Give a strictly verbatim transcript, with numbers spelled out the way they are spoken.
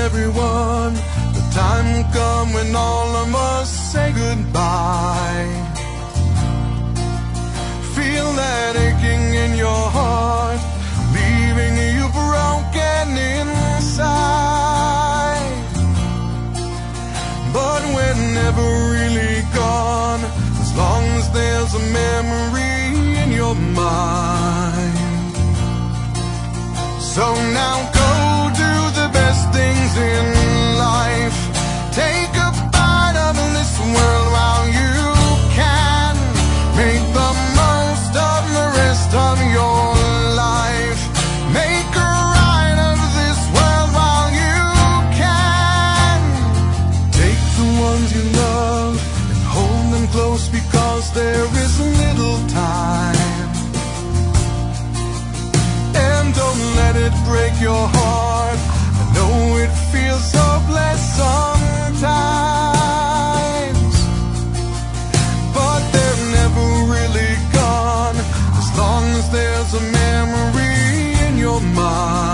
everyone, the time will come when all of us say goodbye. Feel that aching in your heart, leaving you broken inside. But we're never really gone, as long as there's a memory in your mind. So now go do the best things in life. Take a bite of this world while you can. Make the most of the rest of your life. Make a ride of this world while you can. Take the ones you love and hold them close, because there is little time. Don't let it break your heart. I know it feels hopeless sometimes, but they're never really gone, as long as there's a memory in your mind.